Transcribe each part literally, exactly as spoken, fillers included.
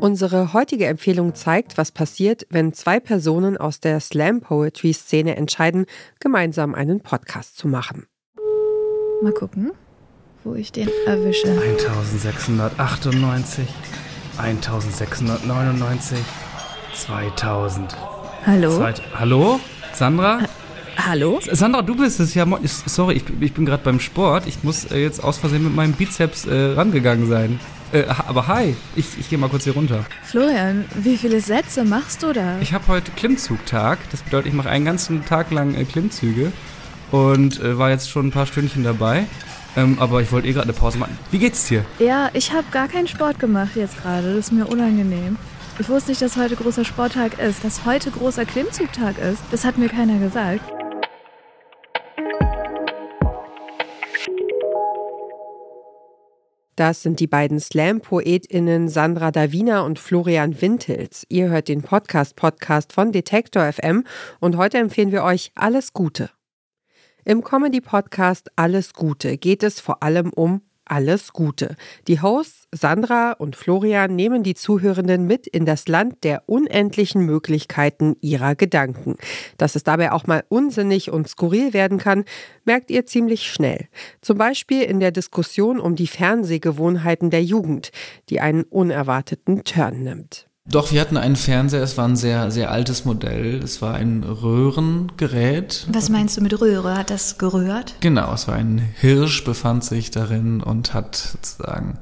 Unsere heutige Empfehlung zeigt, was passiert, wenn zwei Personen aus der Slam-Poetry-Szene entscheiden, gemeinsam einen Podcast zu machen. Mal gucken, wo ich den erwische. eintausendsechshundertachtundneunzig, eintausendsechshundertneunundneunzig, zweitausend. Hallo? Zweit- Hallo? Sandra? Äh, hallo? Sandra, du bist es ja. mo- Sorry, ich, ich bin gerade beim Sport. Ich muss äh, jetzt aus Versehen mit meinem Bizeps äh, rangegangen sein. Äh, aber hi, ich, ich gehe mal kurz hier runter. Florian, wie viele Sätze machst du da? Ich habe heute Klimmzugtag. Das bedeutet, ich mache einen ganzen Tag lang äh, Klimmzüge. Und äh, war jetzt schon ein paar Stündchen dabei. Ähm, aber ich wollte eh gerade eine Pause machen. Wie geht's dir? Ja, ich habe gar keinen Sport gemacht jetzt gerade. Das ist mir unangenehm. Ich wusste nicht, dass heute großer Sporttag ist. Dass heute großer Klimmzugtag ist, das hat mir keiner gesagt. Das sind die beiden Slam-PoetInnen Sandra Davina und Florian Wintels. Ihr hört den Podcast-Podcast von Detektor F M und heute empfehlen wir euch Alles Gute. Im Comedy-Podcast Alles Gute geht es vor allem um Alles Gute. Die Hosts Sandra und Florian nehmen die Zuhörenden mit in das Land der unendlichen Möglichkeiten ihrer Gedanken. Dass es dabei auch mal unsinnig und skurril werden kann, merkt ihr ziemlich schnell. Zum Beispiel in der Diskussion um die Fernsehgewohnheiten der Jugend, die einen unerwarteten Turn nimmt. Doch, wir hatten einen Fernseher, es war ein sehr, sehr altes Modell. Es war ein Röhrengerät. Was meinst du mit Röhre? Hat das gerührt? Genau, es war ein Hirsch, befand sich darin und hat sozusagen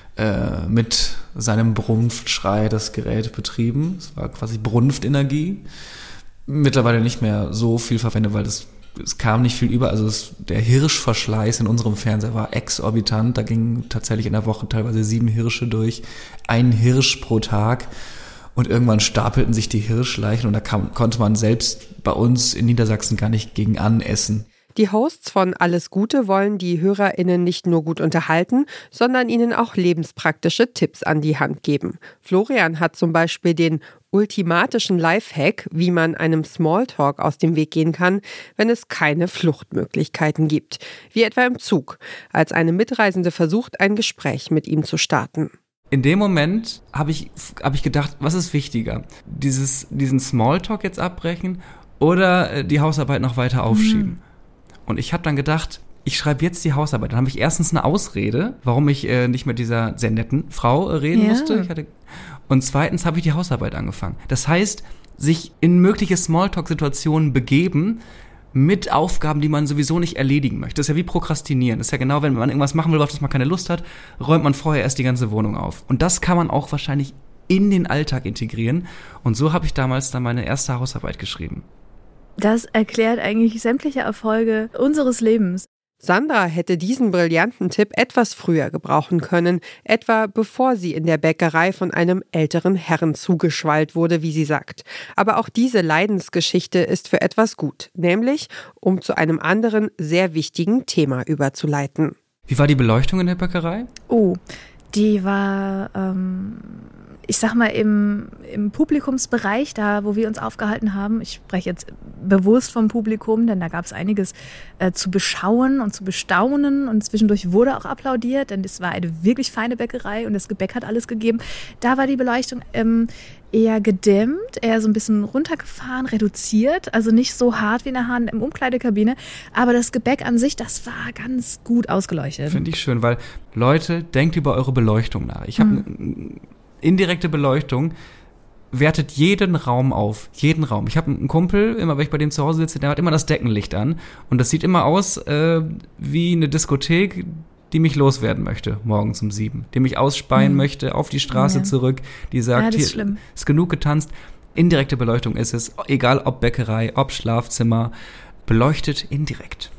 äh, mit seinem Brunftschrei das Gerät betrieben. Es war quasi Brunftenergie. Mittlerweile nicht mehr so viel verwendet, weil das es kam nicht viel über, also es, der Hirschverschleiß in unserem Fernseher war exorbitant. Da gingen tatsächlich in der Woche teilweise sieben Hirsche durch, ein Hirsch pro Tag. Und irgendwann stapelten sich die Hirschleichen und da kam, konnte man selbst bei uns in Niedersachsen gar nicht gegen anessen. Die Hosts von Alles Gute wollen die HörerInnen nicht nur gut unterhalten, sondern ihnen auch lebenspraktische Tipps an die Hand geben. Florian hat zum Beispiel den ultimatischen Lifehack, wie man einem Smalltalk aus dem Weg gehen kann, wenn es keine Fluchtmöglichkeiten gibt. Wie etwa im Zug, als eine Mitreisende versucht, ein Gespräch mit ihm zu starten. In dem Moment habe ich, hab ich gedacht, was ist wichtiger? Dieses, diesen Smalltalk jetzt abbrechen oder äh, die Hausarbeit noch weiter aufschieben? Mhm. Und ich habe dann gedacht, ich schreibe jetzt die Hausarbeit. Dann habe ich erstens eine Ausrede, warum ich äh, nicht mit dieser sehr netten Frau äh, reden ja. musste. Ich hatte, und zweitens habe ich die Hausarbeit angefangen. Das heißt, sich in mögliche Smalltalk-Situationen begeben mit Aufgaben, die man sowieso nicht erledigen möchte. Das ist ja wie Prokrastinieren. Das ist ja genau, wenn man irgendwas machen will, auf das man keine Lust hat, räumt man vorher erst die ganze Wohnung auf. Und das kann man auch wahrscheinlich in den Alltag integrieren. Und so habe ich damals dann meine erste Hausarbeit geschrieben. Das erklärt eigentlich sämtliche Erfolge unseres Lebens. Sandra hätte diesen brillanten Tipp etwas früher gebrauchen können, etwa bevor sie in der Bäckerei von einem älteren Herrn zugeschwallt wurde, wie sie sagt. Aber auch diese Leidensgeschichte ist für etwas gut, nämlich um zu einem anderen, sehr wichtigen Thema überzuleiten. Wie war die Beleuchtung in der Bäckerei? Oh, die war, ähm, ich sag mal, im, im Publikumsbereich, da wo wir uns aufgehalten haben. Ich spreche jetzt bewusst vom Publikum, denn da gab es einiges äh, zu beschauen und zu bestaunen. Und zwischendurch wurde auch applaudiert, denn es war eine wirklich feine Bäckerei und das Gebäck hat alles gegeben. Da war die Beleuchtung ähm, eher gedämmt, eher so ein bisschen runtergefahren, reduziert. Also nicht so hart wie in der Hand im Umkleidekabine. Aber das Gebäck an sich, das war ganz gut ausgeleuchtet. Finde ich schön, weil Leute, denkt über eure Beleuchtung nach. Ich habe hm. indirekte Beleuchtung wertet jeden Raum auf, jeden Raum. Ich habe einen Kumpel, immer wenn ich bei dem zu Hause sitze, der hat immer das Deckenlicht an und das sieht immer aus äh, wie eine Diskothek, die mich loswerden möchte, morgens um sieben, die mich ausspeien mhm. möchte, auf die Straße ja. zurück, die sagt, ja, ist hier ist genug getanzt. Indirekte Beleuchtung ist es, egal ob Bäckerei, ob Schlafzimmer, beleuchtet indirekt.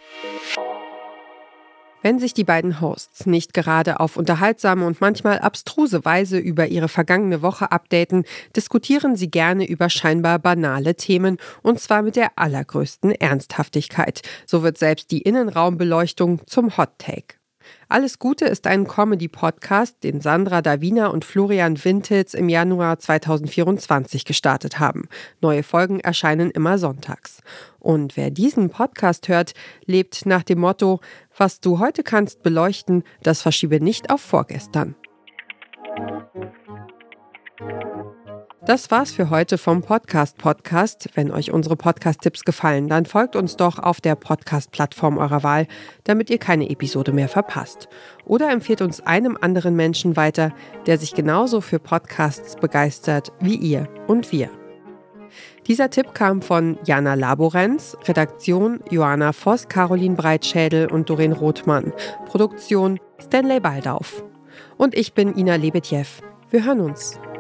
Wenn sich die beiden Hosts nicht gerade auf unterhaltsame und manchmal abstruse Weise über ihre vergangene Woche updaten, diskutieren sie gerne über scheinbar banale Themen und zwar mit der allergrößten Ernsthaftigkeit. So wird selbst die Innenraumbeleuchtung zum Hot Take. Alles Gute ist ein Comedy-Podcast, den Sandra Davina und Florian Wintels im Januar zweitausendvierundzwanzig gestartet haben. Neue Folgen erscheinen immer sonntags. Und wer diesen Podcast hört, lebt nach dem Motto, was du heute kannst beleuchten, das verschiebe nicht auf vorgestern. Das war's für heute vom Podcast Podcast. Wenn euch unsere Podcast-Tipps gefallen, dann folgt uns doch auf der Podcast-Plattform eurer Wahl, damit ihr keine Episode mehr verpasst. Oder empfehlt uns einem anderen Menschen weiter, der sich genauso für Podcasts begeistert wie ihr und wir. Dieser Tipp kam von Jana Laborenz, Redaktion Joanna Voss, Caroline Breitschädel und Doreen Rothmann, Produktion Stanley Baldauf. Und ich bin Ina Lebetjew. Wir hören uns.